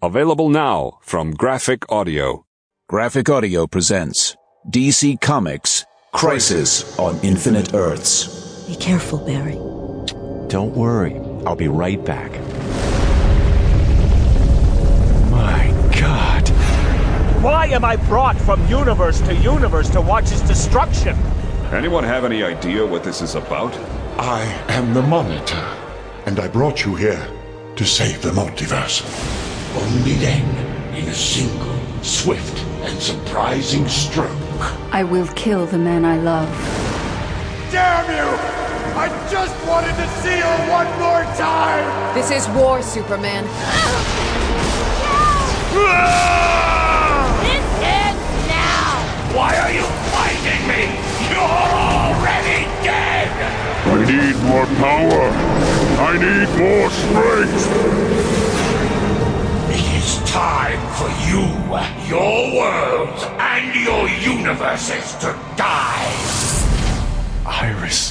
Available now from Graphic Audio. Graphic Audio presents DC Comics Crisis on Infinite Earths. Be careful, Barry. Don't worry. I'll be right back. My God. Why am I brought from universe to watch its destruction? Anyone have any idea what this is about? I am the Monitor, and I brought you here to save the multiverse. Only then, in a single, swift, and surprising stroke. I will kill the man I love. Damn you! I just wanted to see her one more time! This is war, Superman. This ends now! Why are you fighting me? You're already dead! I need more power. I need more strength. It is time for you, your worlds, and your universes to die. Iris.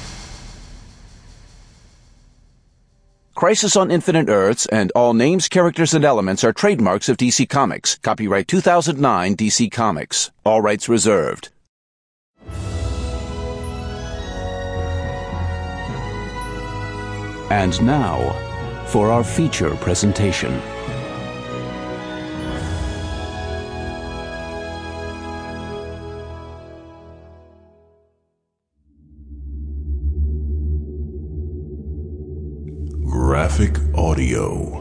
Crisis on Infinite Earths and all names, characters, and elements are trademarks of DC Comics. Copyright 2009 DC Comics. All rights reserved. And now, for our feature presentation. Graphic Audio.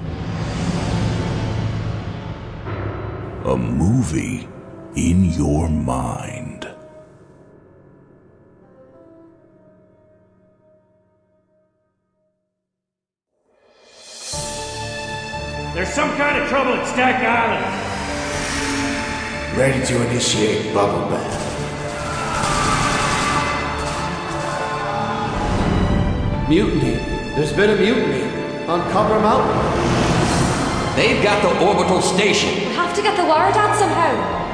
A movie in your mind. There's some kind of trouble at Stack Island. Ready to initiate bubble bath. Mutiny. There's been a mutiny on Copper Mountain. They've got the orbital station. We have to get the word out somehow.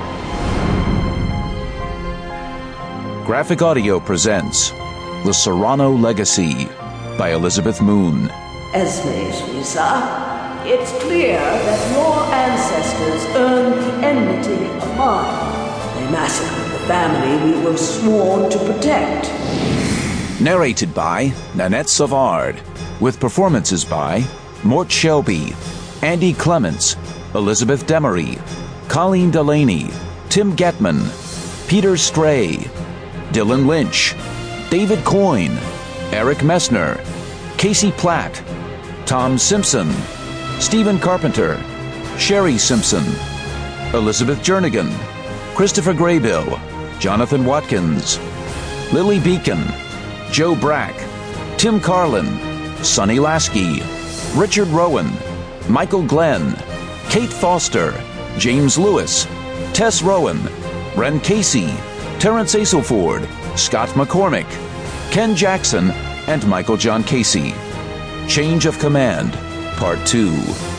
Graphic Audio presents The Serrano Legacy by Elizabeth Moon. Esme's Lisa, it's clear that your ancestors earned the enmity of mine. They massacred the family we were sworn to protect. Narrated by Nanette Savard, with performances by Mort Shelby, Andy Clements, Elizabeth Demery, Colleen Delaney, Tim Getman, Peter Stray, Dylan Lynch, David Coyne, Eric Messner, Casey Platt, Tom Simpson, Stephen Carpenter, Sherry Simpson, Elizabeth Jernigan, Christopher Graybill, Jonathan Watkins, Lily Beacon, Joe Brack, Tim Carlin, Sonny Lasky, Richard Rowan, Michael Glenn, Kate Foster, James Lewis, Tess Rowan, Ren Casey, Terrence Aselford, Scott McCormick, Ken Jackson, and Michael John Casey. Change of Command, Part 2.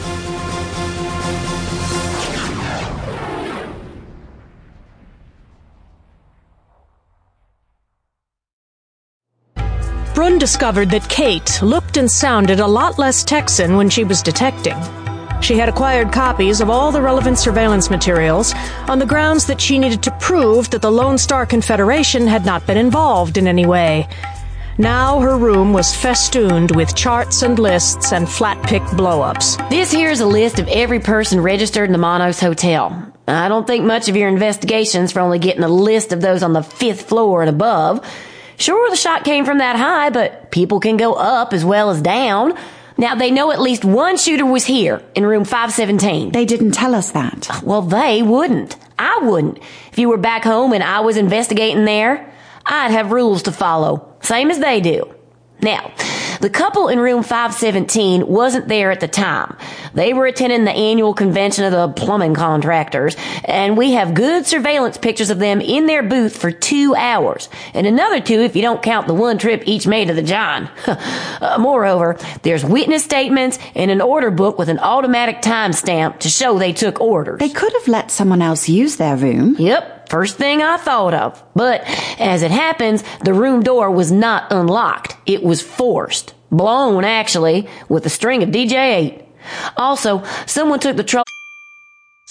Brun discovered that Kate looked and sounded a lot less Texan when she was detecting. She had acquired copies of all the relevant surveillance materials on the grounds that she needed to prove that the Lone Star Confederation had not been involved in any way. Now her room was festooned with charts and lists and flat-picked blow-ups. This here's a list of every person registered in the Monos Hotel. I don't think much of your investigations for only getting a list of those on the 5th floor and above. Sure, the shot came from that high, but people can go up as well as down. Now, they know at least one shooter was here, in room 517. They didn't tell us that. Well, they wouldn't. I wouldn't. If you were back home and I was investigating there, I'd have rules to follow, same as they do. Now, the couple in room 517 wasn't there at the time. They were attending the annual convention of the plumbing contractors, and we have good surveillance pictures of them in their booth for 2 hours, and another 2 if you don't count the one trip each made to the John. Moreover, there's witness statements and an order book with an automatic timestamp to show they took orders. They could have let someone else use their room. Yep, first thing I thought of. But as it happens, the room door was not unlocked. It was forced. Blown, actually, with a string of DJ-8. Also, someone took the trouble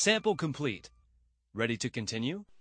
Sample complete. Ready to continue?